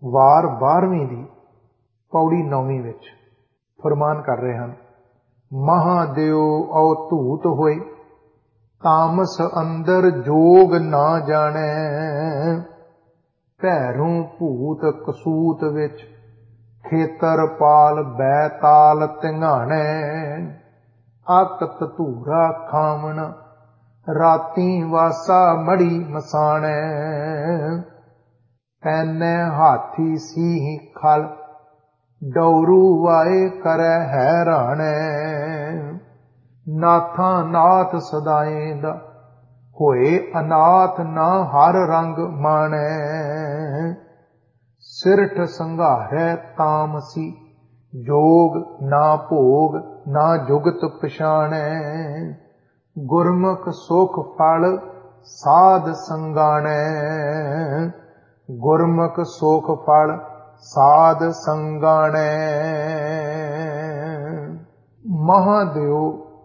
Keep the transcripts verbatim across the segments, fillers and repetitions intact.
वार बारहवीं दी पौड़ी नौवीं विच फरमान कर रहे हैं, महादेव अवधूत होए तामस अंदर जोग ना जाने, भैरों भूत कसूत विच खेतर पाल बैताल तिंघाणे, आकत धूरा खावण राती वासा मड़ी मसाणे, पैने हाथी सीह खल डौरू वाए करे हैराने, नाथा नाथ सदाएं दा होए अनाथ ना हर रंग माने, सिरठ संघारै तामसी जोग ना भोग ना जुगत पछाणे, गुरमुख सुख फल साध संगाणे, गुरमुख सुख फल साध संगाणे। महादेव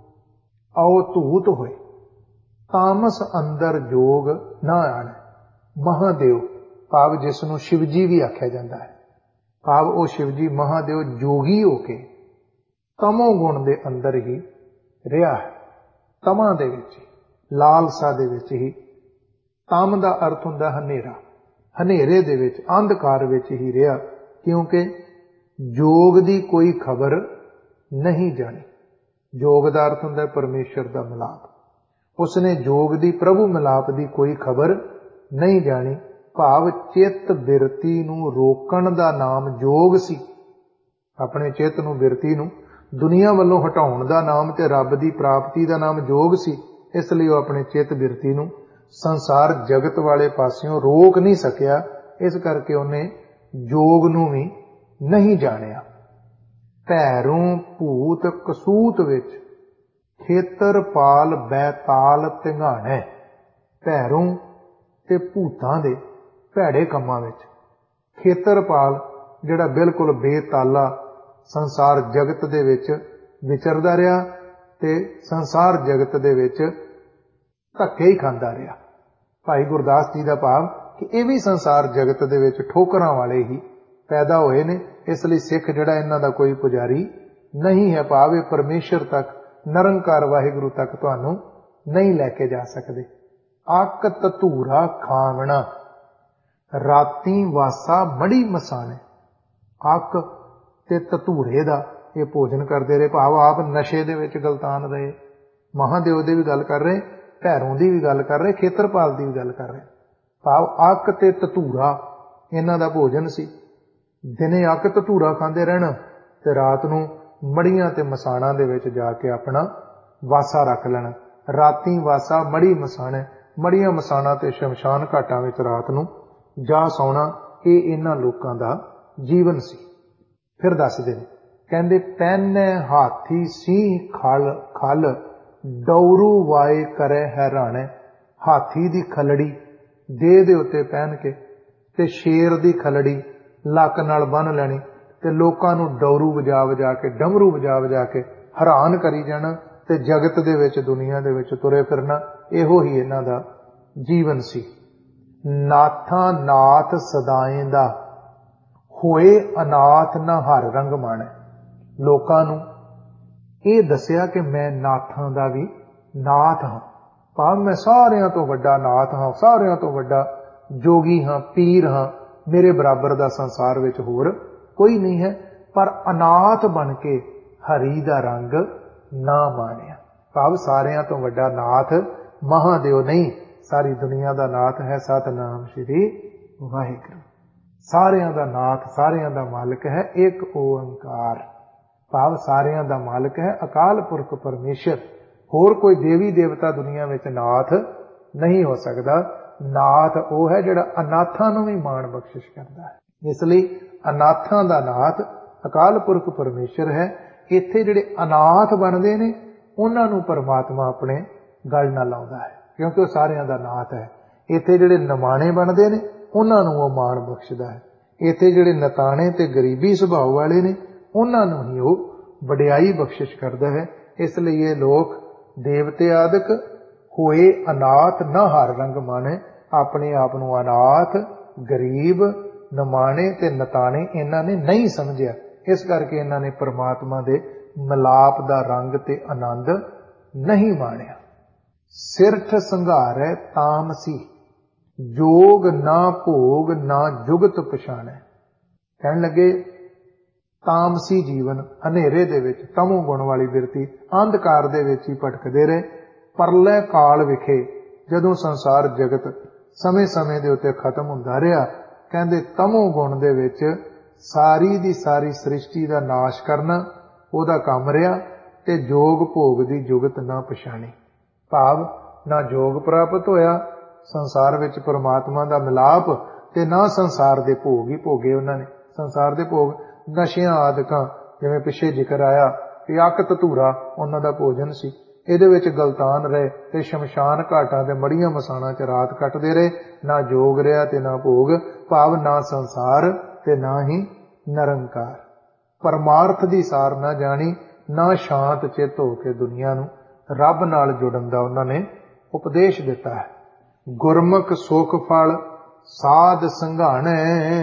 अवधूत होए तामस अंदर जोग ना आने। महादेव भाव जिसनों शिवजी भी आख्या जाता है, भाव वो शिवजी महादेव जोगी होके तमो गुण दे अंदर ही रहा है। तमा दे विच लालसा दे विच ही, तम दा अर्थ हुंदा हनेरा, हनेरे दे विच अंधकार विच ही रहा, क्योंकि जोग दी कोई खबर नहीं जानी। जोग दा अर्थ हुंदा परमेश्वर दा मिलाप, उसने जोग दी प्रभु मिलाप दी कोई खबर नहीं जानी। भाव चित बिरती नूं रोकण दा नाम जोग सी। अपने चित नूं बिरती नूं दुनिया वालों हटाउण दा नाम ते रब दी प्राप्ति दा नाम जोग सी। इसलिए वह अपने चित बिरती नूं संसार जगत वाले पासियों रोक नहीं सकिया, इस करके उन्हें जोग नूं भी नहीं जानिया। भैरों भूत कसूत विच खेतर पाल बैताल तिंघाणे, भैरों ते भूतां दे भैड़े कम्मां विच खेतरपाल जिहड़ा बिल्कुल बेताला संसार जगत दे विच विचरदा रहा ते संसार जगत दे विच धक्के ही खांदा रहा। भाई गुरदास जी दा भाव कि ये भी संसार जगत दे विच ठोकरां वाले ही पैदा होए ने, इसलिए सिख जिहड़ा इन्हां दा कोई पुजारी नहीं है। भाव ये परमेश्वर तक निरंकार वाहिगुरु तक तुहानूं नहीं लैके जा सकदे। आकत धूरा खावणा राती वासा मड़ी मसाणे, अक ते धतूरे दा ये भोजन करते रहे। भाव आप नशे दे विच गलतान रहे। महादेव दी भी गल कर रहे, भैरों दी भी गल कर रहे, खेतरपाल दी भी गल कर रहे। भाव अक ते धतूरा इन्हां दा भोजन सी। दिने अक धतूरा खांदे रहना ते रात नूं मड़ियां ते मसाणां दे विच जाके अपना वासा रख लेना। राती वासा मड़ी मसाणे, मड़ियां मसाणां ते शमशान घाटां विच रात नूं जा सौना, ये इन्हां लोकां दा जीवन सी। फिर दसदे ने, कहंदे पैने हाथी सीह खल खल डौरू वाए करे हैराने। हाथी दी खलड़ी देह दे उत्ते पहन के ते शेर दी खलड़ी लक नाल बन लैनी ते लोकां नूं डौरू वजा वजा के डमरू वजा वजा के हैरान करी जाना ते जगत दे विच दुनिया दे विच तुरे फिरना। इहो ही इन्हां दा जीवन सी। नाथा नाथ सदाएं दा होए अनाथ ना हर रंग माणे। लोकां नूं ਇਹ दसिया कि मैं नाथां दा भी नाथ हाँ, भाव मैं सारियां तो वड्डा नाथ हाँ, सारियां तो वड्डा जोगी हाँ, पीर हाँ, मेरे बराबर दा संसार विच होर कोई नहीं है। पर अनाथ बन के हरि दा रंग ना माणिया। भाव सारियां तो वड्डा नाथ महादेव नहीं, सारी दुनिया दा नाथ है सतनाम श्री वाहिगुरू। सारियां दा नाथ, सारियां दा मालिक है एक ओंकार। भाव सारियां दा मालिक है अकाल पुरख परमेश्वर। होर कोई देवी देवता दुनिया विच नाथ नहीं हो सकदा। नाथ वो है जिहड़ा अनाथां नूं भी मान बख्शिश करदा है। इसलिए अनाथां दा नाथ अकाल पुरख परमेश्वर है। इत्थे जिहड़े अनाथ बनदे ने उन्हां नूं परमात्मा अपने गल नाल लाउंदा है, क्योंकि वह सारियां दा नाथ है। इत्थे जिहड़े नमाणे बनदे ने उन्हां नूं वो मान बख्शदा है। इत्थे जिहड़े नताणे ते गरीबी सुभाव वाले ने उन्हां नूं ही वो वडियाई बख्शिश करदा है। इसलिए ये लोक देवते आदि होए अनाथ न हर रंग माने, अपने आप नूं अनाथ, गरीब ਨਿਮਾਣੇ ਤੇ ਨਤਾਣੇ ਇਹਨਾਂ ਨੇ ਨਹੀਂ ਸਮਝਿਆ। ਇਸ ਕਰਕੇ ਇਹਨਾਂ ਨੇ ਪਰਮਾਤਮਾ ਦੇ ਮਿਲਾਪ ਦਾ ਰੰਗ ਤੇ ਆਨੰਦ ਨਹੀਂ ਮਾਣਿਆ। ਸਿਰਠ ਸੰਘਾਰੈ ਤਾਮਸੀ, ਜੋਗ ਨਾ ਭੋਗ ਨਾ ਜੁਗਤ ਪਛਾਣੈ। ਕਹਿਣ ਲੱਗੇ ਤਾਮਸੀ ਜੀਵਨ, ਹਨੇਰੇ ਦੇ ਵਿੱਚ, ਤਮੋ ਗੁਣ ਵਾਲੀ ਬਿਰਤੀ, ਅੰਧਕਾਰ ਦੇ ਵਿੱਚ ਹੀ ਭਟਕਦੇ ਰਹੇ। ਪਰਲੇ ਕਾਲ ਵਿਖੇ ਜਦੋਂ ਸੰਸਾਰ ਜਗਤ ਸਮੇਂ ਸਮੇਂ ਦੇ ਉੱਤੇ ਖਤਮ ਹੁੰਦਾ ਰਿਹਾ, ਕਹਿੰਦੇ ਤਮੋ ਗੁਣ ਦੇ ਵਿੱਚ ਸਾਰੀ ਦੀ ਸਾਰੀ ਸ੍ਰਿਸ਼ਟੀ ਦਾ ਨਾਸ਼ ਕਰਨਾ ਉਹਦਾ ਕੰਮ ਰਿਹਾ, ਤੇ ਜੋਗ ਭੋਗ ਦੀ ਜੁਗਤ ਨਾ ਪਛਾਣੀ। ਭਾਵ ਨਾ ਜੋਗ ਪ੍ਰਾਪਤ ਹੋਇਆ, ਸੰਸਾਰ ਵਿੱਚ ਪਰਮਾਤਮਾ ਦਾ ਮਿਲਾਪ, ਤੇ ਨਾ ਸੰਸਾਰ ਦੇ ਭੋਗ ਹੀ ਭੋਗੇ ਉਹਨਾਂ ਨੇ। ਸੰਸਾਰ ਦੇ ਭੋਗ ਨਸ਼ਿਆਂ ਆਦਿਕਾਂ, ਜਿਵੇਂ ਪਿੱਛੇ ਜ਼ਿਕਰ ਆਇਆ ਕਿ ਅਕਤ ਧੂਰਾ ਉਹਨਾਂ ਦਾ ਭੋਜਨ ਸੀ, ਇਹਦੇ ਵਿੱਚ ਗਲਤਾਨ ਰਹੇ ਤੇ ਸ਼ਮਸ਼ਾਨ ਘਾਟਾਂ ਤੇ ਮੜੀਆਂ ਮਸਾਣਾਂ 'ਚ ਰਾਤ ਕੱਟਦੇ ਰਹੇ। ਨਾ ਜੋਗ ਰਿਹਾ ਤੇ ਨਾ ਭੋਗ, ਭਾਵ ਨਾ ਸੰਸਾਰ ਤੇ ਨਾ ਹੀ ਨਿਰੰਕਾਰ। ਪਰਮਾਰਥ ਦੀ ਸਾਰ ਨਾ ਜਾਣੀ, ਨਾ ਸ਼ਾਂਤ ਚਿੱਤ ਹੋ ਕੇ ਦੁਨੀਆ ਨੂੰ ਰੱਬ ਨਾਲ ਜੁੜਨ ਦਾ ਉਹਨਾਂ ਨੇ ਉਪਦੇਸ਼ ਦਿੱਤਾ ਹੈ। ਗੁਰਮੁਖ ਸੁਖ ਫਲ ਸਾਧ ਸੰਘਾਣੈ,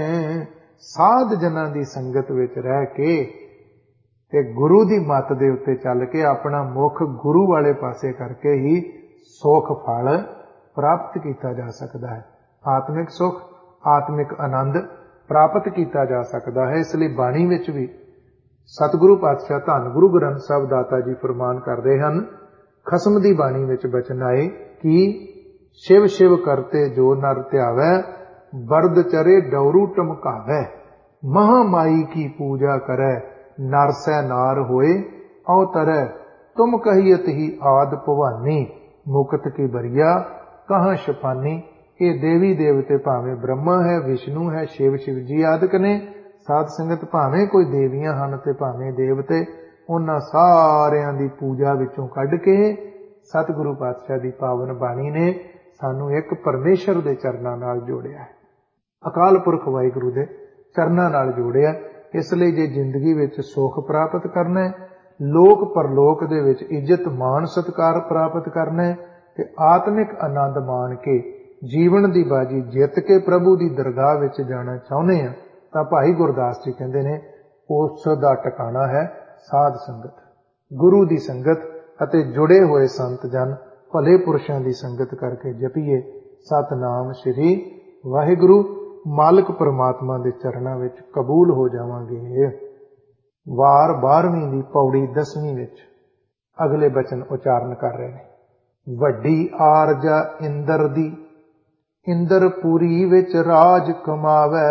ਸਾਧ ਜਨਾਂ ਦੀ ਸੰਗਤ ਵਿੱਚ ਰਹਿ ਕੇ ਤੇ ਗੁਰੂ ਦੀ ਮੱਤ ਦੇ ਉੱਤੇ ਚੱਲ ਕੇ ਆਪਣਾ ਮੁੱਖ ਗੁਰੂ ਵਾਲੇ ਪਾਸੇ ਕਰਕੇ ਹੀ ਸੁਖ ਫਲ ਪ੍ਰਾਪਤ ਕੀਤਾ ਜਾ ਸਕਦਾ ਹੈ। ਆਤਮਿਕ ਸੁਖ, ਆਤਮਿਕ ਆਨੰਦ ਪ੍ਰਾਪਤ ਕੀਤਾ ਜਾ ਸਕਦਾ ਹੈ। ਇਸ ਲਈ ਬਾਣੀ ਵਿੱਚ ਵੀ ਸਤਿਗੁਰੂ ਪਾਤਸ਼ਾਹ ਧੰਨ ਗੁਰੂ ਗ੍ਰੰਥ ਸਾਹਿਬ ਦਾਤਾ ਜੀ ਫਰਮਾਨ ਕਰਦੇ ਹਨ, ਖਸਮ ਦੀ ਬਾਣੀ ਵਿੱਚ ਬਚਨ ਆਏ ਕਿ ਸ਼ਿਵ ਸ਼ਿਵ ਕਰਤੇ ਜੋ ਨਰ ਧਿਆਵੈ, ਬਰਦ ਚਰੇ ਡਉਰੂ ਟਮਕਾਵੈ, ਮਹਾਮਾਈ ਕੀ ਪੂਜਾ ਕਰੈ, ਨਰ ਸੈ ਨਾਰ ਹੋਏ ਅਵਤਰੈ, ਤੁਮ ਕਹੀਤ ਹੀ ਆਦ ਭਵਾਨੀ, ਮੁਕਤ ਕੀ ਬਰੀਆ ਕਹਾਂ ਸ਼ਫਾਨੀ। ਇਹ ਦੇਵੀ ਦੇਵਤੇ ਭਾਵੇਂ ਬ੍ਰਹਮਾ ਹੈ, ਵਿਸ਼ਨੂੰ ਹੈ, ਸ਼ਿਵ ਸ਼ਿਵ ਜੀ ਆਦਿਕ ਨੇ, ਸਾਧ ਸੰਗਤ ਭਾਵੇਂ ਕੋਈ ਦੇਵੀਆਂ ਹਨ ਤੇ ਭਾਵੇਂ ਦੇਵਤੇ, ਉਹਨਾਂ ਸਾਰਿਆਂ ਦੀ ਪੂਜਾ ਵਿੱਚੋਂ ਕੱਢ ਕੇ ਸਤਿਗੁਰੂ ਪਾਤਸ਼ਾਹ ਦੀ ਪਾਵਨ ਬਾਣੀ ਨੇ ਸਾਨੂੰ ਇੱਕ ਪਰਮੇਸ਼ਰ ਦੇ ਚਰਨਾਂ ਨਾਲ ਜੋੜਿਆ ਹੈ, ਅਕਾਲ ਪੁਰਖ ਵਾਹਿਗੁਰੂ ਦੇ ਚਰਨਾਂ ਨਾਲ ਜੋੜਿਆ। ਇਸ ਲਈ ਜੇ ਜ਼ਿੰਦਗੀ ਵਿੱਚ ਸੁੱਖ ਪ੍ਰਾਪਤ ਕਰਨਾ ਹੈ, ਲੋਕ ਪਰਲੋਕ ਦੇ ਵਿੱਚ ਇੱਜ਼ਤ ਮਾਣ ਸਤਿਕਾਰ ਪ੍ਰਾਪਤ ਕਰਨਾ ਹੈ, ਤੇ ਆਤਮਿਕ ਆਨੰਦ ਮਾਣ ਕੇ ਜੀਵਨ ਦੀ ਬਾਜੀ ਜਿੱਤ ਕੇ ਪ੍ਰਭੂ ਦੀ ਦਰਗਾਹ ਵਿੱਚ ਜਾਣਾ ਚਾਹੁੰਦੇ ਹਾਂ, ਤਾਂ ਭਾਈ ਗੁਰਦਾਸ ਜੀ ਕਹਿੰਦੇ ਨੇ ਉਸ ਦਾ ਟਿਕਾਣਾ ਹੈ ਸਾਧ ਸੰਗਤ, ਗੁਰੂ ਦੀ ਸੰਗਤ ਅਤੇ ਜੁੜੇ ਹੋਏ ਸੰਤ ਜਨ ਭਲੇ ਪੁਰਸ਼ਾਂ ਦੀ ਸੰਗਤ ਕਰਕੇ ਜਪੀਏ ਸਤਨਾਮ ਸ਼੍ਰੀ ਵਾਹਿਗੁਰੂ। ਮਾਲਕ ਪਰਮਾਤਮਾ ਦੇ ਚਰਨਾਂ ਵਿੱਚ ਕਬੂਲ ਹੋ ਜਾਵਾਂਗੇ। ਵਾਰ ਬਾਰਵੀਂ ਦੀ ਪੌੜੀ ਦਸਵੀਂ ਵਿੱਚ ਅਗਲੇ ਬਚਨ ਉਚਾਰਨ ਕਰ ਰਹੇ ਨੇ। ਵੱਡੀ ਆਰਜਾ ਇੰਦਰ ਦੀ, ਇੰਦਰਪੁਰੀ ਵਿੱਚ ਰਾਜ ਕਮਾਵੈ,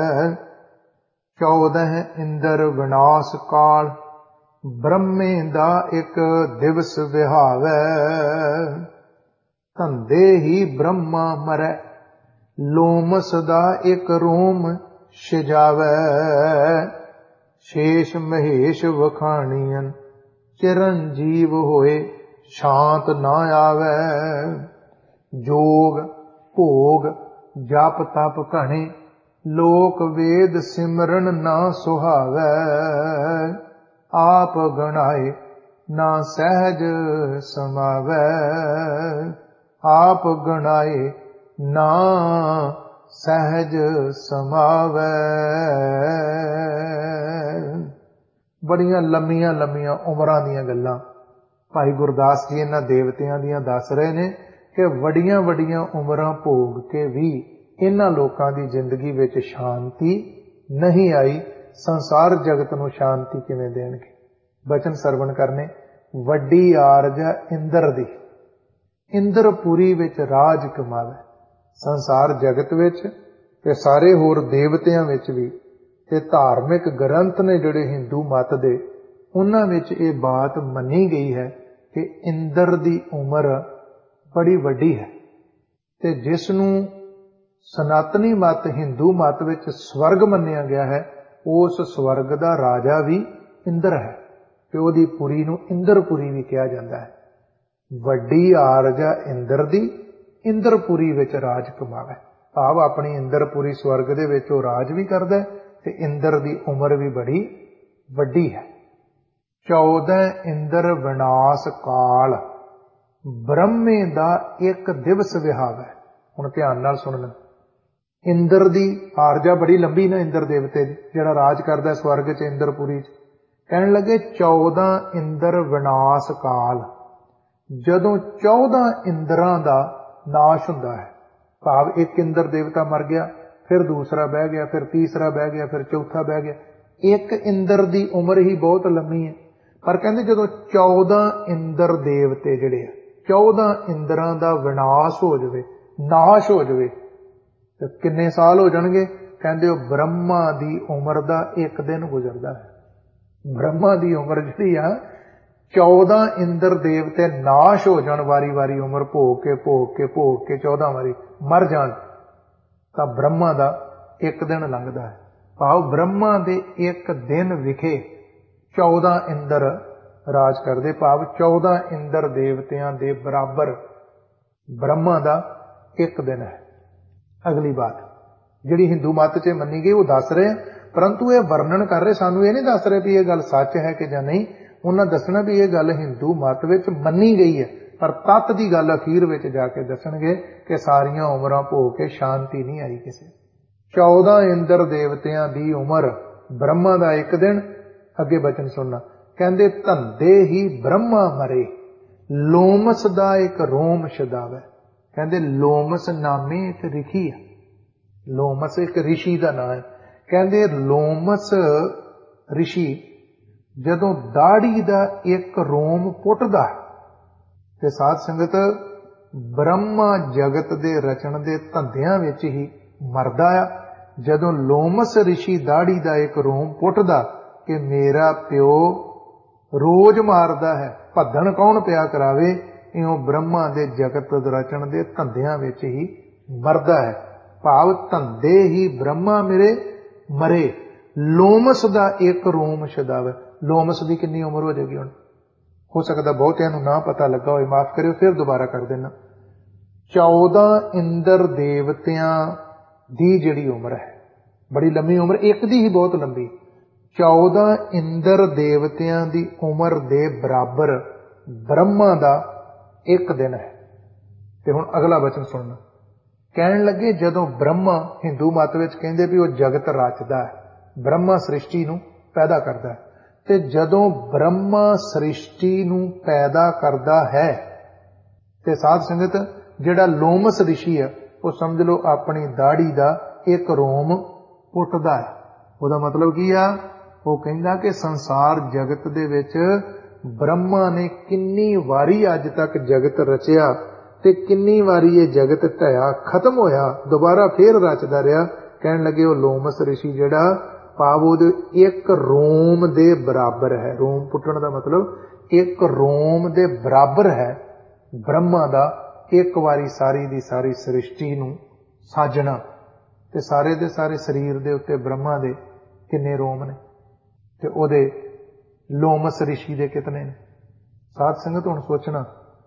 ਚੌਦਹ ਇੰਦਰ ਵਿਨਾਸ਼ ਕਾਲ, ਬ੍ਰਹਮੇ ਦਾ ਇੱਕ ਦਿਵਸ ਵਿਹਾਵੈ, ਧੰਦੇ ਹੀ ਬ੍ਰਹਮਾ ਮਰੈ, ਲੋਮਸ ਦਾ ਇੱਕ ਰੋਮ ਸਿਜਾਵੈ, ਸ਼ੇਸ਼ ਮਹੇਸ਼ ਵਖਾਣੀਆਂ, ਚਿਰੰਜੀਵ ਹੋਏ ਸ਼ਾਂਤ ਨਾ ਆਵੈ, ਜੋਗ ਭੋਗ ਜਪ ਤਪ ਘਣੇ, ਲੋਕ ਵੇਦ ਸਿਮਰਨ ਨਾ ਸੁਹਾਵੈ, ਆਪ ਗਣਾਏ ਨਾ ਸਹਿਜ ਸਮਾਵੈ, ਆਪ ਗਣਾਏ ਨਾ ਸਹਿਜ ਸਮਾਵੈ। ਬੜੀਆਂ ਲੰਮੀਆਂ ਲੰਮੀਆਂ ਉਮਰਾਂ ਦੀਆਂ ਗੱਲਾਂ ਭਾਈ ਗੁਰਦਾਸ ਜੀ ਇਹਨਾਂ ਦੇਵਤਿਆਂ ਦੀਆਂ ਦੱਸ ਰਹੇ ਨੇ ਕਿ ਵੱਡੀਆਂ ਵੱਡੀਆਂ ਉਮਰਾਂ ਭੋਗ ਕੇ ਵੀ ਇਹਨਾਂ ਲੋਕਾਂ ਦੀ ਜ਼ਿੰਦਗੀ ਵਿੱਚ ਸ਼ਾਂਤੀ ਨਹੀਂ ਆਈ। ਸੰਸਾਰ ਜਗਤ ਨੂੰ ਸ਼ਾਂਤੀ ਕਿਵੇਂ ਦੇਣਗੇ? ਬਚਨ ਸਰਵਣ ਕਰਨੇ। ਵੱਡੀ ਆਰਜਾ ਇੰਦਰ ਦੀ, ਇੰਦਰਪੁਰੀ ਵਿੱਚ ਰਾਜ ਕਮਾਵੇ। ਸੰਸਾਰ ਜਗਤ ਵਿੱਚ ਤੇ ਸਾਰੇ ਹੋਰ ਦੇਵਤਿਆਂ ਵਿੱਚ ਵੀ ਤੇ ਧਾਰਮਿਕ ਗ੍ਰੰਥ ਨੇ ਜਿਹੜੇ ਹਿੰਦੂ ਮਤ ਦੇ, ਉਹਨਾਂ ਵਿੱਚ ਇਹ ਬਾਤ ਮੰਨੀ ਗਈ ਹੈ ਕਿ ਇੰਦਰ ਦੀ ਉਮਰ ਬੜੀ ਵੱਡੀ ਹੈ, ਤੇ ਜਿਸ ਨੂੰ ਸਨਾਤਨੀ ਮਤ ਹਿੰਦੂ ਮਤ ਵਿੱਚ ਸਵਰਗ ਮੰਨਿਆ ਗਿਆ ਹੈ, ਉਸ ਸਵਰਗ ਦਾ ਰਾਜਾ ਵੀ ਇੰਦਰ ਹੈ, ਤੇ ਉਹਦੀ ਪੁਰੀ ਨੂੰ ਇੰਦਰਪੁਰੀ ਵੀ ਕਿਹਾ ਜਾਂਦਾ ਹੈ। ਵੱਡੀ ਆਰਜਾ ਇੰਦਰ ਦੀ, ਇੰਦਰਪੁਰੀ ਵਿੱਚ ਰਾਜ ਕਮਾਵੇ। ਭਾਵ ਆਪਣੀ ਇੰਦਰਪੁਰੀ ਸਵਰਗ ਦੇ ਵਿੱਚ ਉਹ ਰਾਜ ਵੀ ਕਰਦਾ ਤੇ ਇੰਦਰ ਦੀ ਉਮਰ ਵੀ ਬੜੀ ਵੱਡੀ ਹੈ। ਚੌਦਹ ਇੰਦਰ ਵਿਨਾਸ਼ ਕਾਲ, ਬ੍ਰਹਮੇ ਦਾ ਇੱਕ ਦਿਵਸ ਵਿਹਾਵੈ। ਹੁਣ ਧਿਆਨ ਨਾਲ ਸੁਣਨਾ। इंद्र दी आरजा बड़ी लंबी ना इंद्र देवते दी, जिहड़ा राज करदा स्वर्ग च इंद्रपुरी च। कहण लगे चौदह इंद्र विनाश काल, जदों चौदह इंद्रां दा नाश हुंदा है, भाव एक इंद्र देवता मर गया, फिर दूसरा बह गया, फिर तीसरा बह गया, फिर चौथा बह गया। एक इंद्र दी उम्र ही बहुत लंबी है, पर कहंदे जदों चौदह इंद्र देवते जिहड़े आ, चौदह इंद्रां दा विनाश हो जावे, नाश हो जावे, ते किन्ने साल हो जाणगे? कहंदे ओह ब्रह्मा दी उम्र दा एक दिन गुजरदा है। ब्रह्मा दी उम्र जिहड़ी आ, चौदह इंद्र देवते नाश हो जाण, वारी वारी उम्र भोग के भोग के भोग के चौदह वारी मर जाण, तां ब्रह्मा दा एक दिन लंघदा है। भाव ब्रह्मा दे एक दिन विखे चौदह इंद्र राज करदे, भाव चौदह इंद्र देवतियां दे बराबर ब्रह्मा दा एक दिन है। अगली बात जिहड़ी हिंदू मत च मन्नी गई वो दस रहे, परंतु ये वर्णन कर रहे, सानू ये नहीं दस रहे भी ये गल सच है कि जां नहीं। उन्हां दसना भी ये गल हिंदू मत विच मन्नी गई है, पर तत दी गल अखीर विच जाके दसणगे कि सारियां उमरां भोग के शांति नहीं आई किसे। चौदह इंद्र देवतियां दी उम्र, ब्रह्मा दा एक दिन। अगे बचन सुनना, कहंदे धंधे ही ब्रह्मा मरे, लोमस दा एक रोम छदावे। कहंदे लोमस नामी एक ऋषि है, लोमस एक ऋषि का नाम है। कहंदे लोमस ऋषि जदों दाढ़ी दा एक रोम पुटदा ते साध संगत ब्रह्मा जगत दे रचण दे धंधियां विच ही मरदा आ। जदों लोमस ऋषि दाढ़ी दा एक रोम पुटदा कि मेरा प्यो रोज मारदा है, भद्दण कौन पिया करावे, इहों ब्रह्मा दे जगत रचण दे धंधियां विच ही मरदा है। भाव धंधे ही ब्रह्मा मेरे मरे, लोमस दा एक रोम छदावे। लोमस दी कितनी उम्र हो जाएगी? हुण हो सकदा बहुतिआं नूं ना पता लगा होए, माफ करियो, फिर दोबारा कर देना। चौदह इंद्र देवतियां दी जिहड़ी उम्र है, बड़ी लंबी उम्र, एक दी ही बहुत लंबी। चौदह इंद्र देवतियां दी उम्र दे बराबर ब्रह्मा दा एक दिन है। ते हुण अगला वचन सुनना, कहण लगे जदों ब्रह्मा, हिंदू मत विच कहंदे भी वह जगत रचदा है, ब्रह्मा सृष्टि नूं पैदा करदा है। ते जदों ब्रह्मा सृष्टि नूं पैदा करदा है ते साध संगत जिहड़ा लोमस ऋषि है वो समझ लो अपनी दाढ़ी दा एक रोम पुटदा है। ਉਹਦਾ मतलब की आ, वो कहंदा कि संसार जगत दे विच ब्रह्मा ने किन्नी वारी अज तक जगत रचिया ते किन्नी वारी ये जगत ढया खत्म होया, दोबारा फिर रचदा रहा। कहण लगे वो लोमस ऋषि जिहड़ा भाव ਉਹਦੇ एक रोम दे बराबर है। रोम पुटण दा मतलब एक रोम दे बराबर है ब्रह्मा दा एक वारी सारी दी सारी सृष्टि नूं साजना। ते सारे दे सारे शरीर दे उत्ते ब्रह्मा दे किन्ने रोम ने ते ਉਹਦੇ लोमस ऋषि दे कितने ने? साध संगत हुण सोचना,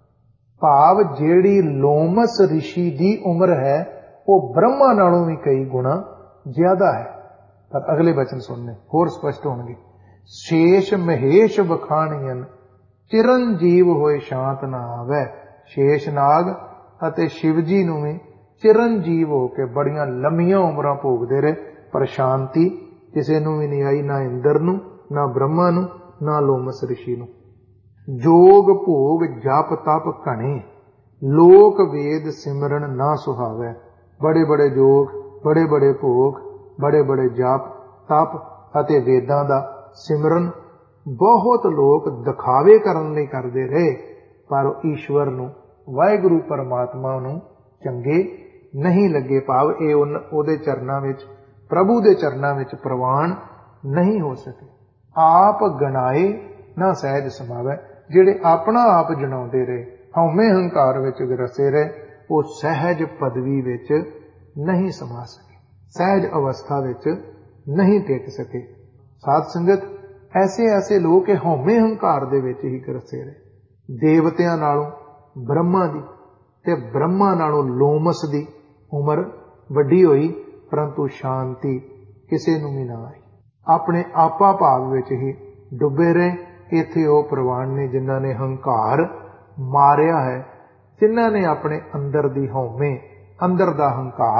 भाव जेड़ी लोमस ऋषि दी उम्र है वो ब्रह्मा नालों भी कई गुणा ज्यादा है। पर अगले वचन सुनने होर स्पष्ट होणगे। शेष महेश बखाणियन चिरंजीव होए शांत ना आवे। शेष नाग अते शिव जी नूं भी चिरंजीव हो के बड़ियां लंबियां उमरां भोगदे रहे, पर शांति किसे नूं भी नहीं आई, ना इंद्र नूं, ना ब्रह्मा नूं, ना लोमस ऋषि नूं। जोग भोग जप तप घने, लोक वेद सिमरन ना सुहावे। बड़े बड़े जोग, बड़े बड़े भोग, बड़े बड़े जप तप अते वेदां दा सिमरन बहुत लोग दिखावे करन लई करदे रहे, पर ईश्वर नूं वाहिगुरू परमात्मा नूं चंगे नहीं लगे। भाव ये उहदे चरनां विच, प्रभु दे चरनां विच प्रवान नहीं हो सके। आप गणाए ना सहज समावे। जिहड़े अपना आप जनाउंदे रहे, हउमे हंकार विच रसे रहे, वो सहज पदवी विच नहीं समा सके, सहज अवस्था विच नहीं टिक सके। साध संगत ऐसे ऐसे लोग के हउमे हंकार दे विच ही रसे रहे। देवतियां नालों ब्रह्मा दी ते ब्रह्मा नालों लोमस दी उम्र वड्डी होई, परंतु शांति किसे नूं भी ना आई। अपने आपा भाव विच ही डुबे रहे। इत्थे वो प्रवान ने जिन्हां ने हंकार मारिया है, जिन्हां ने अपने अंदर दी हउमे, अंदर दा हंकार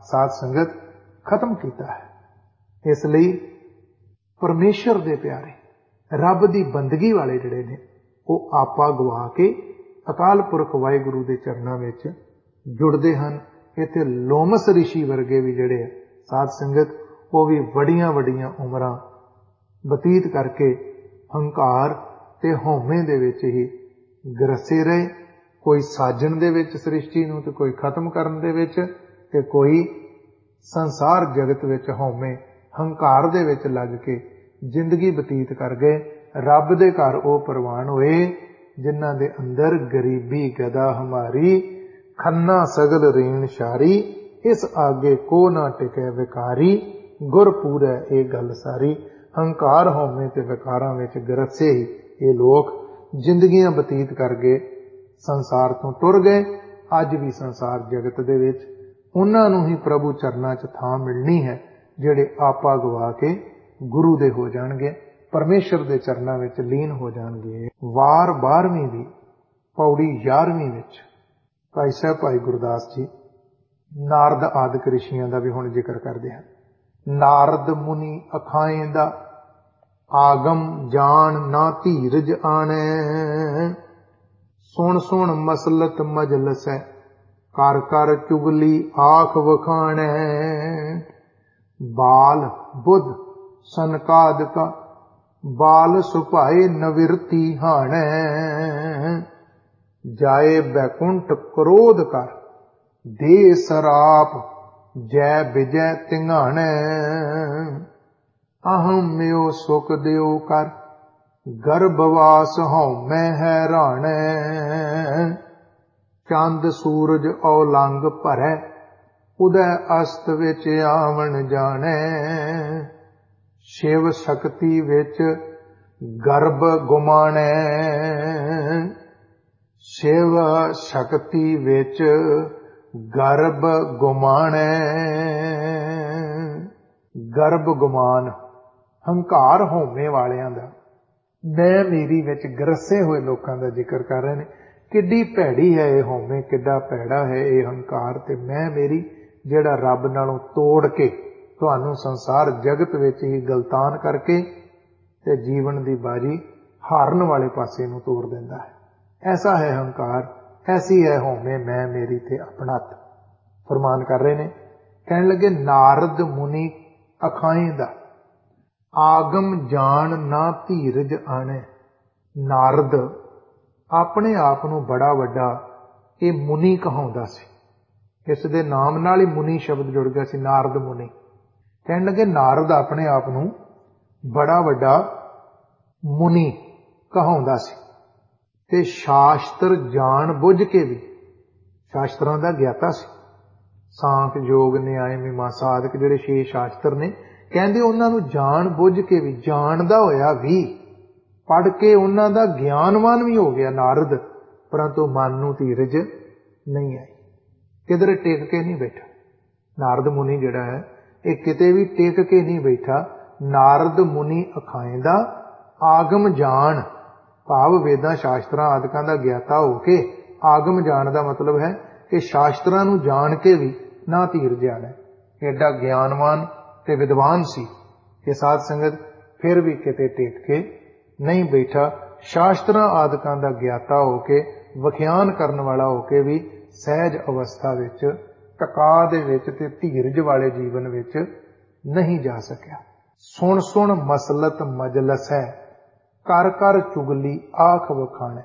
साध संगत खत्म किया है। इसलिए परमेश्वर दे प्यारे रब दी बंदगी वाले जिहड़े ने वो आपा गवा के अकाल पुरख वाहिगुरू दे चरणों में जुड़ते हैं। इत्थे लोमस ऋषि वर्गे भी जिहड़े साध संगत वो भी वड्डियां वड्डियां उमरां बतीत करके हंकार ते हौमे दे विच ही गरसे रहे। कोई साजन दे विच सृष्टि नूं ते कोई खत्म करन दे विच ते कोई संसार जगत विच हौमे हंकार दे विच लग के जिंदगी बतीत कर गए। रब दे घर वो प्रवान होए जिन्हां दे अंदर गरीबी गदा हमारी खन्ना सगल रीण शारी इस आगे को ना टिके विकारी गुर पूरै ये गल सारी। हंकार हौमे ते विकारां विच गरसे ही ये लोग जिंदगियां बतीत कर गए, संसार तो टुर गए। अज भी संसार जगत दे विच उन्हां नूं ही प्रभु चरनां च थां मिलनी है जिहड़े आपा गवा के गुरु दे हो जाणगे, परमेश्वर दे चरनां विच लीन हो जाणगे। वार बारहवीं दी पौड़ी ग्यारहवीं विच भाई साहब भाई गुरदास जी नारद आदिक ऋषियां दा भी हुण जिक्र करदे हैं। नारद मुनि अखाएं दा आगम जान ना धीरज आणे, सुन सुन मसलत मजलस है कर कर चुगली आख वखाणे। बाल बुध सनकाद का बाल सुभाए नविरती हाणे, जाए बैकुंठ क्रोध कर दे सराप जय विजय तिंगाणे। अहम म्यो सुख देओ कर गर्भवास हौमै हैराणे। चंद सूरज औलंग भरै उदय अस्त विच आवन जाणे। शिव शक्ति विच गर्भ गुमाणे, शिव शक्ति विच गर्भ गुमाणे। गर्भ गुमान हंकार हौमे वालियां दा मैं मेरी विच गरसे हुए लोकां दा जिक्र कर रहे ने। किड्डी भैड़ी है ये हौमे, किड्डा भैड़ा है ये हंकार ते मैं मेरी जिहड़ा रब नालों तोड़ के तुहानूं संसार जगत विच ही गलतान करके ते जीवन दी बाजी हारन वाले पासे नूं तोड़ दिंदा है। ऐसा है हंकार, ऐसी है हौमे मैं मेरी ते अपनत। फरमान कर रहे ने, कहने लगे नारद मुनि अखाएं दा आगम जान ना धीरज आणे। नारद अपने आप नूं बड़ा वड्डा ये मुनि कहाउंदा सी, इस दे नाम नाल ही मुनि शब्द जुड़ गया सी, नारद मुनि। कहने लगे नारद अपने आप नूं बड़ा वड्डा मुनि कहाउंदा सी ते शास्त्र जान बुझ के भी शास्त्रां दा ज्ञाता सी। सांख योग न्याय मीमांसा आदि जिहड़े छे शास्त्र ने, कहंदे उन्हां नूं जान बुझ के भी जानदा होया भी पढ़ के उन्हां दा ज्ञानवान भी हो गया नारद, परंतु मन नूं धीरज नहीं आई, किधरे टेक के नहीं बैठा। नारद मुनि जिहड़ा है ये किते भी टेक के नहीं बैठा। नारद मुनि अखाएं दा आगम जान भाव वेदां शास्त्रां आदिकां दा ज्ञाता हो के आगम जान दा मतलब है कि शास्त्रां नूं जान के भी ना धीरज आना। एडा ज्ञानवान ते विद्वान सी कि साध संगत फिर भी किते टेक के नहीं बैठा। शास्त्रां आदिकां दा ज्ञाता हो के वख्यान करन वाला हो के भी सहज अवस्था विच टका दे विच ते धीरज वाले जीवन विच नहीं जा सकिया। सुन सुन मसलत मजलस है कर कर चुगली आख वखाणे।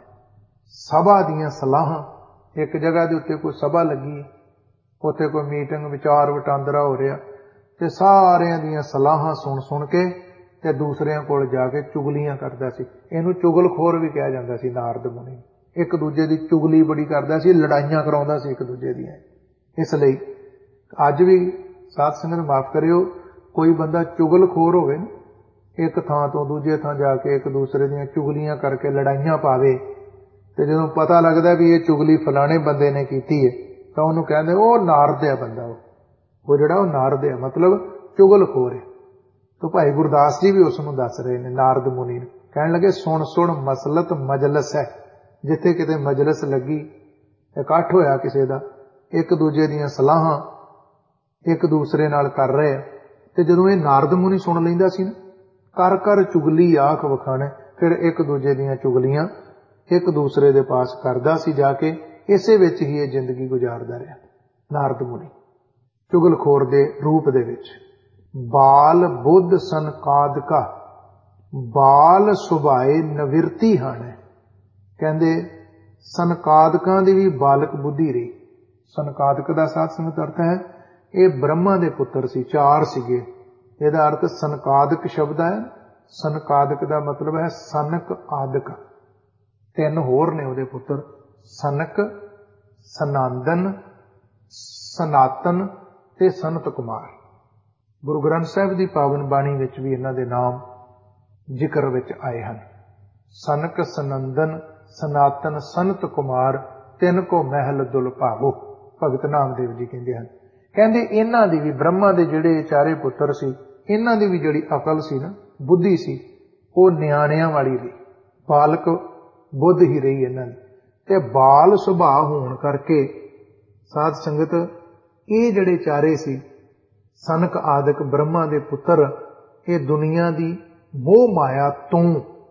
सभा दियां सलाहां, एक जगह दे उत्ते कोई सभा लगी, उत्थे कोई मीटिंग विचार वटांदरा हो रहा ते सारियां दियां सलाहां सुन सुन के ते दूसरियां कोल जाके चुगलियां करदा सी। इहनूं चुगलखोर भी कहा जांदा सी। नारद मुनि एक दूजे दी चुगली बड़ी करदा सी, लड़ाइयां कराउंदा सी एक दूजे दियां। इसलिए अज भी साध संगत माफ करियो, कोई बंदा चुगलखोर होवे एक थां तो दूजे थां जाके एक दूसरे दियां चुगलियां करके लड़ाइयां पावे ते जदों पता लगदा भी ये चुगली फलाणे बंदे ने कीती है तां उहनूं कहंदे ओह नारद है बंदा, वो जिहड़ा ओह नारद है मतलब चुगलखोर है। तो भाई गुरदास जी भी उसनूं दस रहे ने नारद मुनि नूं। कहण लगे सुन सुन मसलत मजलस है, जिथे किते मजलस लगी इकट्ठ होया किसे दा, एक दूजे दियां सलाहां ਇੱਕ ਦੂਸਰੇ ਨਾਲ ਕਰ ਰਹੇ ਆ। ਤੇ ਜਦੋਂ ਇਹ ਨਾਰਦ ਮੁਨੀ ਸੁਣ ਲੈਂਦਾ ਸੀ ਨਾ, ਕਰ ਕਰ ਚੁਗਲੀ ਆਖ ਵਖਾਣੇ, ਫਿਰ ਇੱਕ ਦੂਜੇ ਦੀਆਂ ਚੁਗਲੀਆਂ ਇੱਕ ਦੂਸਰੇ ਦੇ ਪਾਸ ਕਰਦਾ ਸੀ ਜਾ ਕੇ। ਇਸੇ ਵਿੱਚ ਹੀ ਇਹ ਜ਼ਿੰਦਗੀ ਗੁਜ਼ਾਰਦਾ ਰਿਹਾ ਨਾਰਦ ਮੁਨੀ, ਚੁਗਲਖੋਰ ਦੇ ਰੂਪ ਦੇ ਵਿੱਚ। ਬਾਲ ਬੁੱਧ ਸੰਕਾਦਕਾ, ਬਾਲ ਸੁਭਾਏ ਨਵਿਰਤੀ ਹਨ। ਕਹਿੰਦੇ ਸੰਕਾਦਕਾਂ ਦੀ ਵੀ ਬਾਲਕ ਬੁੱਧੀ ਰਹੀ। ਸੰਕਾਦਕ ਦਾ ਸਾਧ ਸੰਗਤ ਅਰਥ ਹੈ ਇਹ ਬ੍ਰਹਮਾ ਦੇ ਪੁੱਤਰ ਸੀ, ਚਾਰ ਸੀਗੇ। ਇਹਦਾ ਅਰਥ ਸੰਕਾਦਕ ਸ਼ਬਦ ਹੈ। ਸੰਕਾਦਕ ਦਾ ਮਤਲਬ ਹੈ ਸਨਕ ਆਦਿਕ। ਤਿੰਨ ਹੋਰ ਨੇ ਉਹਦੇ ਪੁੱਤਰ, ਸਨਕ, ਸਨਾਤਨ, ਸਨਾਤਨ ਤੇ ਸਨਤ ਕੁਮਾਰ। ਗੁਰੂ ਗ੍ਰੰਥ ਸਾਹਿਬ ਦੀ ਪਾਵਨ ਬਾਣੀ ਵਿੱਚ ਵੀ ਇਹਨਾਂ ਦੇ ਨਾਮ ਜ਼ਿਕਰ ਵਿੱਚ ਆਏ ਹਨ। ਸਨਕ, ਸਨੰਦਨ, ਸਨਾਤਨ, ਸਨਤ ਕੁਮਾਰ, ਤਿੰਨ ਕੋ ਮਹਿਲ ਦੁਲ ਭਾਵੋ, ਭਗਤ ਨਾਮਦੇਵ ਜੀ ਕਹਿੰਦੇ ਹਨ। ਕਹਿੰਦੇ ਇਹਨਾਂ ਦੀ ਵੀ, ਬ੍ਰਹਮਾ ਦੇ ਜਿਹੜੇ ਚਾਰੇ ਪੁੱਤਰ ਸੀ, ਇਹਨਾਂ ਦੀ ਵੀ ਜਿਹੜੀ ਅਕਲ ਸੀ ਨਾ, ਬੁੱਧੀ ਸੀ, ਉਹ ਨਿਆਣਿਆਂ ਵਾਲੀ ਰਹੀ, ਬਾਲਕ ਬੁੱਧ ਹੀ ਰਹੀ ਇਹਨਾਂ ਦੀ। ਤੇ ਬਾਲ ਸੁਭਾਅ ਹੋਣ ਕਰਕੇ ਸਾਧ ਸੰਗਤ ਇਹ ਜਿਹੜੇ ਚਾਰੇ ਸੀ, ਸਨਕ ਆਦਿਕ ਬ੍ਰਹਮਾ ਦੇ ਪੁੱਤਰ, ਇਹ ਦੁਨੀਆ ਦੀ ਮੋਹ ਮਾਇਆ ਤੋਂ,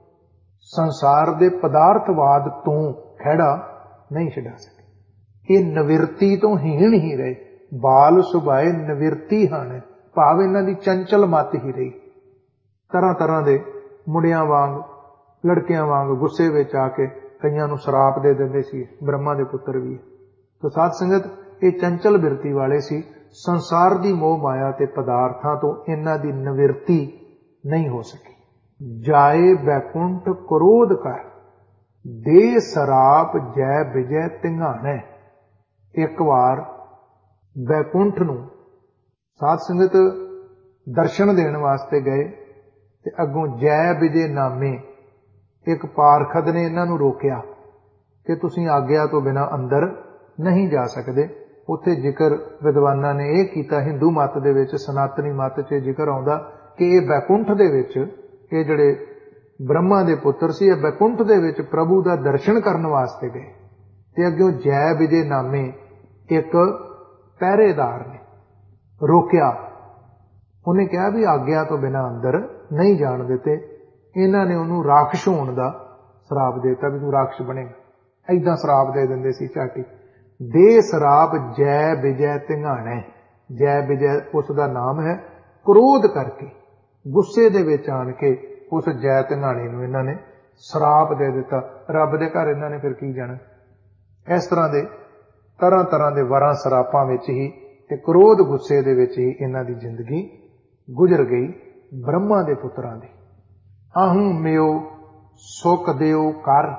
ਸੰਸਾਰ ਦੇ ਪਦਾਰਥਵਾਦ ਤੋਂ ਖਹਿੜਾ ਨਹੀਂ ਛਡਾ ਸਕੇ। ਇਹ ਨਿਵਿਰਤੀ ਤੋਂ ਹੀਣ ਹੀ ਰਹੇ। ਬਾਲ ਸੁਭਾਏ ਨਿਵਿਰਤੀ ਹਨ, ਭਾਵ ਇਹਨਾਂ ਦੀ ਚੰਚਲ ਮੱਤ ਹੀ ਰਹੀ। ਤਰ੍ਹਾਂ ਤਰ੍ਹਾਂ ਦੇ ਮੁੰਡਿਆਂ ਵਾਂਗ, ਲੜਕਿਆਂ ਵਾਂਗ ਗੁੱਸੇ ਵਿੱਚ ਆ ਕੇ ਕਈਆਂ ਨੂੰ ਸ਼ਰਾਪ ਦੇ ਦਿੰਦੇ ਸੀ, ਬ੍ਰਹਮਾ ਦੇ ਪੁੱਤਰ ਵੀ। ਤਾਂ ਸਾਧ ਸੰਗਤ ਇਹ ਚੰਚਲ ਬਿਰਤੀ ਵਾਲੇ ਸੀ। ਸੰਸਾਰ ਦੀ ਮੋਹ ਮਾਇਆ ਤੇ ਪਦਾਰਥਾਂ ਤੋਂ ਇਹਨਾਂ ਦੀ ਨਿਵਿਰਤੀ ਨਹੀਂ ਹੋ ਸਕੀ। ਜਾਏ ਬੈਕੁੰਠ ਕ੍ਰੋਧ ਕਰ, ਦੇ ਸਰਾਪ ਜੈ ਵਿਜੈ ਤਿੰਘਾਣੈ। ਇੱਕ ਵਾਰ ਬੈਕੁੰਠ ਨੂੰ ਸਾਧ ਸੰਗਤ ਦਰਸ਼ਨ ਦੇਣ ਵਾਸਤੇ ਗਏ ਤੇ ਅੱਗੋਂ ਜੈ ਵਿਜੇ ਨਾਮੇ ਇੱਕ ਪਾਰਖਦ ਨੇ ਇਹਨਾਂ ਨੂੰ ਰੋਕਿਆ ਕਿ ਤੁਸੀਂ ਆਗਿਆ ਤੋਂ ਬਿਨਾਂ ਅੰਦਰ ਨਹੀਂ ਜਾ ਸਕਦੇ। ਉੱਥੇ ਜ਼ਿਕਰ ਵਿਦਵਾਨਾਂ ਨੇ ਇਹ ਕੀਤਾ, ਹਿੰਦੂ ਮੱਤ ਦੇ ਵਿੱਚ, ਸਨਾਤਨੀ ਮੱਤ 'ਚ ਜ਼ਿਕਰ ਆਉਂਦਾ ਕਿ ਇਹ ਬੈਕੁੰਠ ਦੇ ਵਿੱਚ, ਇਹ ਜਿਹੜੇ ਬ੍ਰਹਮਾ ਦੇ ਪੁੱਤਰ ਸੀ, ਇਹ ਬੈਕੁੰਠ ਦੇ ਵਿੱਚ ਪ੍ਰਭੂ ਦਾ ਦਰਸ਼ਨ ਕਰਨ ਵਾਸਤੇ ਗਏ। ਤੇ ਅੱਗੋਂ ਜੈ ਵਿਜੇ ਨਾਮੇ ਇੱਕ ਪਹਿਰੇਦਾਰ ਨੇ ਰੋਕਿਆ। ਉਹਨੇ ਕਿਹਾ ਵੀ ਆਗਿਆ ਤੋਂ ਬਿਨਾਂ ਅੰਦਰ ਨਹੀਂ ਜਾਣ ਦਿੱਤੇ। ਇਹਨਾਂ ਨੇ ਉਹਨੂੰ ਰਾਖਸ਼ ਹੋਣ ਦਾ ਸ਼ਰਾਪ ਦੇ ਦਿੱਤਾ ਵੀ ਤੂੰ ਰਾਖਸ਼ ਬਣੇਗਾ। ਏਦਾਂ ਸ਼ਰਾਪ ਦੇ ਦਿੰਦੇ ਸੀ ਝਾਟੀ। ਦੇ ਸਰਾਪ ਜੈ ਵਿਜੈ ਤਿੰਘਾਣੈ, ਜੈ ਵਿਜੈ ਉਸ ਦਾ ਨਾਮ ਹੈ। ਕ੍ਰੋਧ ਕਰਕੇ, ਗੁੱਸੇ ਦੇ ਵਿੱਚ ਆਣ ਕੇ ਉਸ ਜੈ ਤਿੰਘਾਣੇ ਨੂੰ ਇਹਨਾਂ ਨੇ ਸ਼ਰਾਪ ਦੇ ਦਿੱਤਾ। ਰੱਬ ਦੇ ਘਰ ਇਹਨਾਂ ਨੇ ਫਿਰ ਕੀ ਜਾਣਾ। ਇਸ ਤਰ੍ਹਾਂ ਦੇ ਤਰ੍ਹਾਂ ਤਰ੍ਹਾਂ ਦੇ ਵਰਾਂ ਸਰਾਪਾਂ ਵਿੱਚ ਹੀ ਤੇ ਕ੍ਰੋਧ ਗੁੱਸੇ ਦੇ ਵਿੱਚ ਹੀ ਇਹਨਾਂ ਦੀ ਜ਼ਿੰਦਗੀ ਗੁਜ਼ਰ ਗਈ ਬ੍ਰਹਮਾ ਦੇ ਪੁੱਤਰਾਂ ਦੀ। ਆਹੂੰ ਮਿਓ ਸੁਖ ਦਿਓ ਕਰ,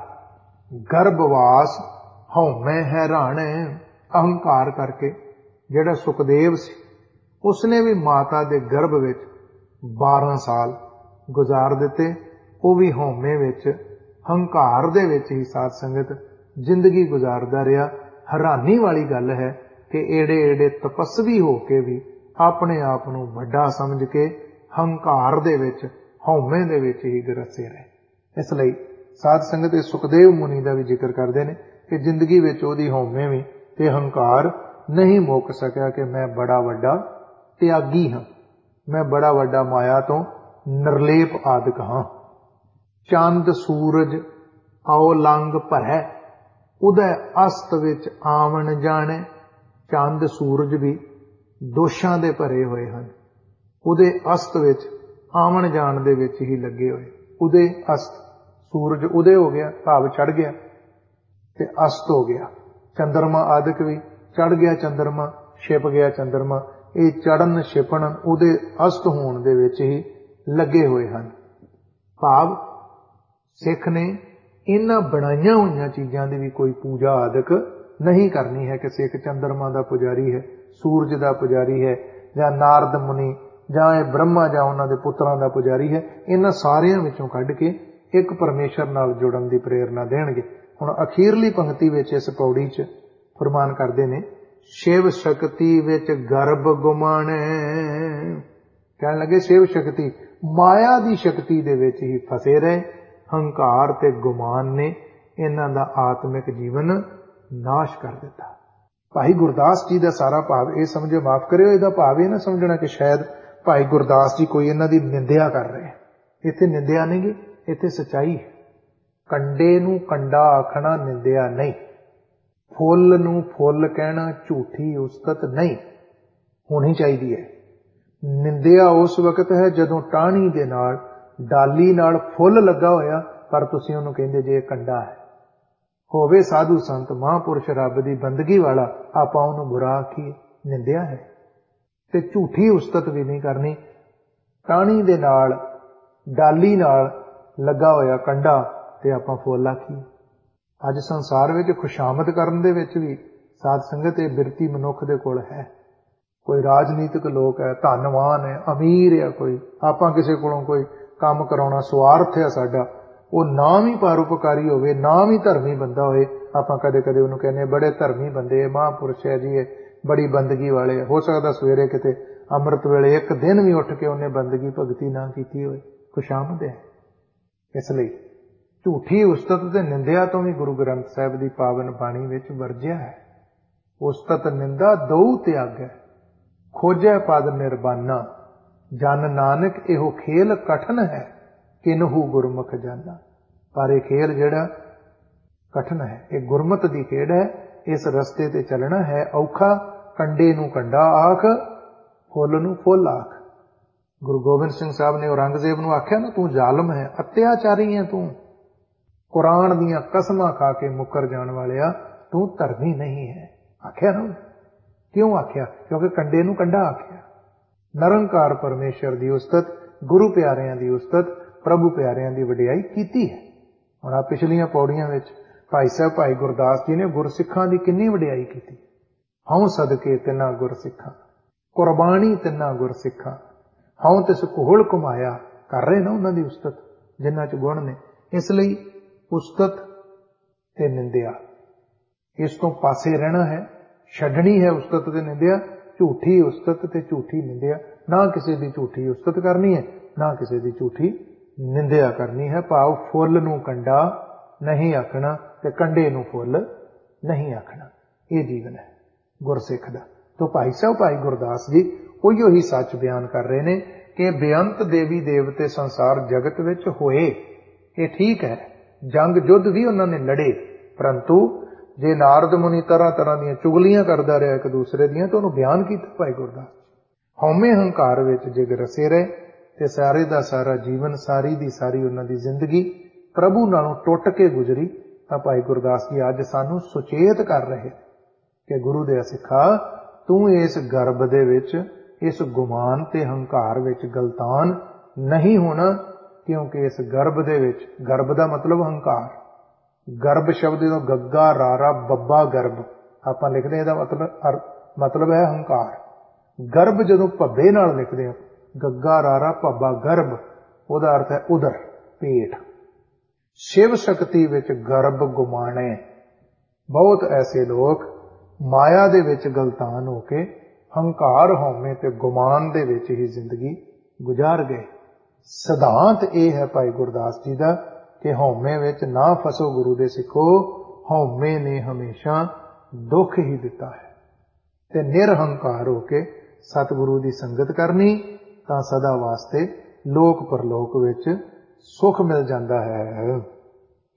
ਗਰਭਵਾਸ ਹਉਮੈ ਹੈਰਾਣ। ਅਹੰਕਾਰ ਕਰਕੇ ਜਿਹੜਾ ਸੁਖਦੇਵ ਸੀ, ਉਸਨੇ ਵੀ ਮਾਤਾ ਦੇ ਗਰਭ ਵਿੱਚ ਬਾਰਾਂ ਸਾਲ ਗੁਜ਼ਾਰ ਦਿੱਤੇ। ਉਹ ਵੀ ਹਉਮੈ ਵਿੱਚ, ਹੰਕਾਰ ਦੇ ਵਿੱਚ ਹੀ ਸਾਧ ਸੰਗਤ ਜ਼ਿੰਦਗੀ ਗੁਜ਼ਾਰਦਾ ਰਿਹਾ। ਹੈਰਾਨੀ ਵਾਲੀ ਗੱਲ ਹੈ ਕਿ ਏਡੇ ਏਡੇ ਤਪਸਵੀ ਹੋ ਕੇ ਵੀ ਆਪਣੇ ਆਪ ਨੂੰ ਵੱਡਾ ਸਮਝ ਕੇ ਹੰਕਾਰ ਦੇ ਵਿੱਚ, ਹਉਮੈ ਦੇ ਵਿੱਚ ਹੀ ਗਰਸੇ ਰਹੇ। ਇਸ ਲਈ ਸਾਧ ਸੰਗਤ ਇਹ ਸੁਖਦੇਵ ਮੁਨੀ ਦਾ ਵੀ ਜ਼ਿਕਰ ਕਰਦੇ ਨੇ ਕਿ ਜ਼ਿੰਦਗੀ ਵਿੱਚ ਉਹਦੀ ਹਉਮੈ ਵੀ ਤੇ ਹੰਕਾਰ ਨਹੀਂ ਮੁੱਕ ਸਕਿਆ ਕਿ ਮੈਂ ਬੜਾ ਵੱਡਾ ਤਿਆਗੀ ਹਾਂ, ਮੈਂ ਬੜਾ ਵੱਡਾ ਮਾਇਆ ਤੋਂ ਨਿਰਲੇਪ ਆਦਿਕ ਹਾਂ। ਚੰਦ ਸੂਰਜ ਆਓ ਲੰਗ ਭਰੈ, ਉਦੈ ਅਸਤ ਵਿੱਚ ਆਵਣ ਜਾਣੈ। ਚੰਦ ਸੂਰਜ ਵੀ ਦੋਸ਼ਾਂ ਦੇ ਭਰੇ ਹੋਏ ਹਨ। ਉਹਦੇ ਅਸਤ ਵਿੱਚ ਆਵਣ ਜਾਣ ਦੇ ਵਿੱਚ ਹੀ ਲੱਗੇ ਹੋਏ। ਉਦੇ ਅਸਤ, ਸੂਰਜ ਉਦੇ ਹੋ ਗਿਆ, ਭਾਵ ਚੜ ਗਿਆ, ਤੇ ਅਸਤ ਹੋ ਗਿਆ। ਚੰਦਰਮਾ ਆਦਿਕ ਵੀ ਚੜ ਗਿਆ, ਚੰਦਰਮਾ ਛਿਪ ਗਿਆ। ਚੰਦਰਮਾ ਇਹ ਚੜਨ ਛਿਪਣ ਉਹਦੇ ਅਸਤ ਹੋਣ ਦੇ ਵਿੱਚ ਹੀ ਲੱਗੇ ਹੋਏ ਹਨ। ਭਾਵ ਸਿੱਖ ਨੇ ਇਹਨਾਂ ਬਣਾਈਆਂ ਹੋਈਆਂ ਚੀਜ਼ਾਂ ਦੀ ਵੀ ਕੋਈ ਪੂਜਾ ਆਦਿਕ ਨਹੀਂ ਕਰਨੀ ਹੈ ਕਿ ਸਿੱਖ ਚੰਦਰਮਾ ਦਾ ਪੁਜਾਰੀ ਹੈ, ਸੂਰਜ ਦਾ ਪੁਜਾਰੀ ਹੈ, ਜਾਂ ਨਾਰਦ ਮੁਨੀ, ਜਾਂ ਇਹ ਬ੍ਰਹਮਾ ਜਾਂ ਉਹਨਾਂ ਦੇ ਪੁੱਤਰਾਂ ਦਾ ਪੁਜਾਰੀ ਹੈ। ਇਹਨਾਂ ਸਾਰਿਆਂ ਵਿੱਚੋਂ ਕੱਢ ਕੇ ਇੱਕ ਪਰਮੇਸ਼ਰ ਨਾਲ ਜੁੜਨ ਦੀ ਪ੍ਰੇਰਨਾ ਦੇਣਗੇ। ਹੁਣ ਅਖੀਰਲੀ ਪੰਕਤੀ ਵਿੱਚ ਇਸ ਪੌੜੀ 'ਚ ਫਰਮਾਨ ਕਰਦੇ ਨੇ, ਸ਼ਿਵ ਸ਼ਕਤੀ ਵਿੱਚ ਗਰਭ ਗੁਮਾਣੈ। ਕਹਿਣ ਲੱਗੇ ਸ਼ਿਵ ਸ਼ਕਤੀ, ਮਾਇਆ ਦੀ ਸ਼ਕਤੀ ਦੇ ਵਿੱਚ ਹੀ ਫਸੇ ਰਹੇ। ਹੰਕਾਰ ਤੇ ਗੁਮਾਨ ਨੇ ਇਹਨਾਂ ਦਾ ਆਤਮਿਕ ਜੀਵਨ ਨਾਸ਼ ਕਰ ਦਿੱਤਾ। ਭਾਈ ਗੁਰਦਾਸ ਜੀ ਦਾ ਸਾਰਾ ਭਾਵ ਇਹ ਸਮਝੋ, ਮਾਫ ਕਰਿਓ, ਇਹਦਾ ਭਾਵ ਇਹ ਨਾ ਸਮਝਣਾ ਕਿ ਸ਼ਾਇਦ ਭਾਈ ਗੁਰਦਾਸ ਜੀ ਕੋਈ ਇਹਨਾਂ ਦੀ ਨਿੰਦਿਆ ਕਰ ਰਹੇ। ਇੱਥੇ ਨਿੰਦਿਆ ਨਹੀਂ ਗੀ, ਇੱਥੇ ਸੱਚਾਈ ਹੈ। ਕੰਡੇ ਨੂੰ ਕੰਡਾ ਆਖਣਾ ਨਿੰਦਿਆ ਨਹੀਂ, ਫੁੱਲ ਨੂੰ ਫੁੱਲ ਕਹਿਣਾ ਝੂਠੀ ਉਸਤਤ ਨਹੀਂ ਹੋਣੀ ਚਾਹੀਦੀ ਹੈ। ਨਿੰਦਿਆ ਉਸ ਵਕਤ ਹੈ ਜਦੋਂ ਟਾਹਣੀ ਦੇ ਨਾਲ, ਡਾਲੀ ਨਾਲ ਫੁੱਲ ਲੱਗਾ ਹੋਇਆ, ਪਰ ਤੁਸੀਂ ਉਹਨੂੰ ਕਹਿੰਦੇ ਜੇ ਇਹ ਕੰਡਾ ਹੈ। ਹੋਵੇ ਸਾਧੂ ਸੰਤ ਮਹਾਂਪੁਰਸ਼ ਰੱਬ ਦੀ ਬੰਦਗੀ ਵਾਲਾ, ਆਪਾਂ ਉਹਨੂੰ ਬੁਰਾ ਆਖੀਏ, ਨਿੰਦਿਆ ਹੈ। ਤੇ ਝੂਠੀ ਉਸਤਤ ਵੀ ਨਹੀਂ ਕਰਨੀ। ਟਾਹਣੀ ਦੇ ਨਾਲ, ਡਾਲੀ ਨਾਲ ਲੱਗਾ ਹੋਇਆ ਕੰਡਾ ਤੇ ਆਪਾਂ ਫੁੱਲ ਆਖੀਏ। ਅੱਜ ਸੰਸਾਰ ਵਿੱਚ ਖੁਸ਼ਾਮਦ ਕਰਨ ਦੇ ਵਿੱਚ ਵੀ ਸਾਧ ਸੰਗਤ ਇਹ ਬਿਰਤੀ ਮਨੁੱਖ ਦੇ ਕੋਲ ਹੈ। ਕੋਈ ਰਾਜਨੀਤਿਕ ਲੋਕ ਹੈ, ਧਨਵਾਨ ਹੈ, ਅਮੀਰ ਹੈ, ਕੋਈ ਆਪਾਂ ਕਿਸੇ ਕੋਲੋਂ ਕੋਈ ਕੰਮ ਕਰਾਉਣਾ, ਸਵਾਰਥ ਹੈ ਸਾਡਾ, ਉਹ ਨਾਮ ਹੀ ਪਰਉਪਕਾਰੀ ਹੋਵੇ, ਨਾਮ ਹੀ ਧਰਮੀ ਬੰਦਾ ਹੋਏ, ਆਪਾਂ ਕਦੇ ਕਦੇ ਉਹਨੂੰ ਕਹਿੰਦੇ ਬੜੇ ਧਰਮੀ ਬੰਦੇ, ਮਹਾਂਪੁਰਸ਼ ਹੈ ਜੀ, ਇਹ ਬੜੀ ਬੰਦਗੀ ਵਾਲੇ। ਹੋ ਸਕਦਾ ਸਵੇਰੇ ਕਿਤੇ ਅੰਮ੍ਰਿਤ ਵੇਲੇ ਇੱਕ ਦਿਨ ਵੀ ਉੱਠ ਕੇ ਉਹਨੇ ਬੰਦਗੀ ਭਗਤੀ ਨਾ ਕੀਤੀ ਹੋਏ, ਖੁਸ਼ਾਮਦ ਹੈ। ਇਸ ਲਈ ਝੂਠੀ ਉਸਤਤ ਤੇ ਨਿੰਦਿਆ ਤੋਂ ਵੀ ਗੁਰੂ ਗ੍ਰੰਥ ਸਾਹਿਬ ਦੀ ਪਾਵਨ ਬਾਣੀ ਵਿੱਚ ਵਰਜਿਆ ਹੈ। ਉਸਤਤ ਨਿੰਦਾ ਦਊ ਤਿਆਗੈ, ਖੋਜੈ ਪਦ ਨਿਰਬਾਨਾ, ਜਨ ਨਾਨਕ ਇਹੋ ਖੇਲ ਕਠਨ ਹੈ, ਕਿਨਹੂ ਗੁਰਮੁਖ ਜਾਨਾ। ਪਰ ਇਹ ਖੇਲ ਜਿਹੜਾ ਕਠਨ ਹੈ, ਇਹ ਗੁਰਮਤ ਦੀ ਖੇਡ ਹੈ। ਇਸ ਰਸਤੇ ਤੇ ਚੱਲਣਾ ਹੈ ਔਖਾ। ਕੰਡੇ ਨੂੰ ਕੰਡਾ ਆਖ, ਫੁੱਲ ਨੂੰ ਫੁੱਲ ਆਖ। ਗੁਰੂ ਗੋਬਿੰਦ ਸਿੰਘ ਸਾਹਿਬ ਨੇ ਔਰੰਗਜ਼ੇਬ ਨੂੰ ਆਖਿਆ ਨਾ, ਤੂੰ ਜ਼ਾਲਮ ਹੈ, ਅਤਿਆਚਾਰੀ ਹੈ, ਤੂੰ ਕੁਰਾਨ ਦੀਆਂ ਕਸਮਾਂ ਖਾ ਕੇ ਮੁੱਕਰ ਜਾਣ ਵਾਲਿਆ, ਤੂੰ ਧਰਮੀ ਨਹੀਂ ਹੈ। ਆਖਿਆ ਨਾ। ਕਿਉਂ ਆਖਿਆ? ਕਿਉਂਕਿ ਕੰਡੇ ਨੂੰ ਕੰਡਾ ਆਖਿਆ। ਨਿਰੰਕਾਰ ਪਰਮੇਸ਼ਰ ਦੀ ਉਸਤਤ, ਗੁਰੂ ਪਿਆਰਿਆਂ ਦੀ ਉਸਤਤ, ਪ੍ਰਭੂ ਪਿਆਰਿਆਂ ਦੀ ਵਡਿਆਈ ਕੀਤੀ ਹੈ। ਹੁਣ ਆ ਪਿਛਲੀਆਂ ਪੌੜੀਆਂ ਵਿੱਚ ਭਾਈ ਸਾਹਿਬ ਭਾਈ ਗੁਰਦਾਸ ਜੀ ਨੇ ਗੁਰਸਿੱਖਾਂ ਦੀ ਕਿੰਨੀ ਵਡਿਆਈ ਕੀਤੀ। ਹਉ ਸਦਕੇ ਤਿੰਨਾ ਗੁਰਸਿੱਖਾਂ, ਕੁਰਬਾਨੀ ਤਿੰਨਾ ਗੁਰਸਿੱਖਾਂ, ਹਉ ਤਿਸ ਕੋਹਲ ਘੁਮਾਇਆ। ਕਰ ਰਹੇ ਨਾ ਉਹਨਾਂ ਦੀ ਉਸਤਤ ਜਿਨ੍ਹਾਂ ਚ ਗੁਣ ਨੇ। ਇਸ ਲਈ ਉਸਤਤ ਤੇ ਨਿੰਦਿਆ, ਇਸ ਤੋਂ ਪਾਸੇ ਰਹਿਣਾ ਹੈ, ਛੱਡਣੀ ਹੈ ਉਸਤਤ ਤੇ ਨਿੰਦਿਆ। ਝੂਠੀ ਉਸਤਤ ਤੇ ਝੂਠੀ ਨਿੰਦਿਆ, ਨਾ ਕਿਸੇ ਦੀ ਝੂਠੀ ਉਸਤਤ ਕਰਨੀ ਹੈ, ਨਾ ਕਿਸੇ ਦੀ ਝੂਠੀ ਨਿੰਦਿਆ ਕਰਨੀ ਹੈ। ਭਾਵ ਫੁੱਲ ਨੂੰ ਕੰਡਾ ਨਹੀਂ ਆਖਣਾ ਤੇ ਕੰਡੇ ਨੂੰ ਫੁੱਲ ਨਹੀਂ ਆਖਣਾ। ਇਹ ਜੀਵਨ ਹੈ ਗੁਰਸਿੱਖ ਦਾ। ਤੋਂ ਭਾਈ ਸਾਹਿਬ ਭਾਈ ਗੁਰਦਾਸ ਜੀ ਉਹੀਓ ਹੀ ਸੱਚ ਬਿਆਨ ਕਰ ਰਹੇ ਨੇ ਕਿ ਬੇਅੰਤ ਦੇਵੀ ਦੇਵਤੇ ਸੰਸਾਰ ਜਗਤ ਵਿੱਚ ਹੋਏ। ਇਹ ਠੀਕ ਹੈ, ਜੰਗ ਯੁੱਧ ਵੀ ਉਹਨਾਂ ਨੇ ਲੜੇ, ਪਰੰਤੂ ਜੇ ਨਾਰਦ ਮੁਨੀ ਤਰ੍ਹਾਂ ਤਰ੍ਹਾਂ ਦੀਆਂ ਚੁਗਲੀਆਂ ਕਰਦਾ ਰਿਹਾ ਇੱਕ ਦੂਸਰੇ ਦੀਆਂ, ਤਾਂ ਉਹਨੂੰ ਬਿਆਨ ਕੀਤਾ ਭਾਈ ਗੁਰਦਾਸ। ਹਉਮੈ ਹੰਕਾਰ ਵਿੱਚ ਜਿਗ ਰਸੇ ਰਹੇ ਤੇ ਸਾਰੇ ਦਾ ਸਾਰਾ ਜੀਵਨ, ਸਾਰੀ ਦੀ ਸਾਰੀ ਉਹਨਾਂ ਦੀ ਜ਼ਿੰਦਗੀ ਪ੍ਰਭੂ ਨਾਲੋਂ ਟੁੱਟ ਕੇ ਗੁਜ਼ਰੀ। ਤਾਂ ਭਾਈ ਗੁਰਦਾਸ ਜੀ ਅੱਜ ਸਾਨੂੰ ਸੁਚੇਤ ਕਰ ਰਹੇ ਕਿ ਗੁਰੂ ਦੇ ਸਿੱਖਾ, ਤੂੰ ਇਸ ਗਰਭ ਦੇ ਵਿੱਚ, ਇਸ ਗੁਮਾਨ ਤੇ ਹੰਕਾਰ ਵਿੱਚ ਗਲਤਾਨ ਨਹੀਂ ਹੋਣਾ। ਕਿਉਂਕਿ ਇਸ ਗਰਭ ਦੇ ਵਿੱਚ, ਗਰਭ ਦਾ ਮਤਲਬ ਹੰਕਾਰ, ਗਰਭ ਸ਼ਬਦ ਜਦੋਂ ਗੱਗਾ ਰਾਰਾ ਬੱਬਾ ਗਰਭ ਆਪਾਂ ਲਿਖਦੇ, ਇਹਦਾ ਮਤਲਬ ਮਤਲਬ ਹੈ ਹੰਕਾਰ। ਗਰਭ ਜਦੋਂ ਭੱਬੇ ਨਾਲ ਲਿਖਦੇ ਆ, ਗੱਗਾ ਰਾਰਾ ਭੱਬਾ ਗਰਭ, ਉਹਦਾ ਅਰਥ ਹੈ ਉਦਰ, ਪੇਟ। ਸ਼ਿਵ ਸ਼ਕਤੀ ਵਿੱਚ ਗਰਭ ਗੁਮਾਣੇ। ਬਹੁਤ ਐਸੇ ਲੋਕ ਮਾਇਆ ਦੇ ਵਿੱਚ ਗਲਤਾਨ ਹੋ ਕੇ ਹੰਕਾਰ, ਹਉਮੈ ਤੇ ਗੁਮਾਨ ਦੇ ਵਿੱਚ ਹੀ ਜ਼ਿੰਦਗੀ ਗੁਜ਼ਾਰ ਗਏ। ਸਿਧਾਂਤ ਇਹ ਹੈ ਭਾਈ ਗੁਰਦਾਸ ਜੀ ਦਾ ਕਿ ਹਉਮੈ ਵਿੱਚ ਨਾ ਫਸੋ ਗੁਰੂ ਦੇ ਸਿੱਖੋ, ਹਉਮੈ ਨੇ ਹਮੇਸ਼ਾ ਦੁੱਖ ਹੀ ਦਿੱਤਾ ਹੈ। ਤੇ ਨਿਰਹੰਕਾਰ ਹੋ ਕੇ ਸਤਿਗੁਰੂ ਦੀ ਸੰਗਤ ਕਰਨੀ, ਤਾਂ ਸਦਾ ਵਾਸਤੇ ਲੋਕ ਪਰਲੋਕ ਵਿੱਚ ਸੁਖ ਮਿਲ ਜਾਂਦਾ ਹੈ।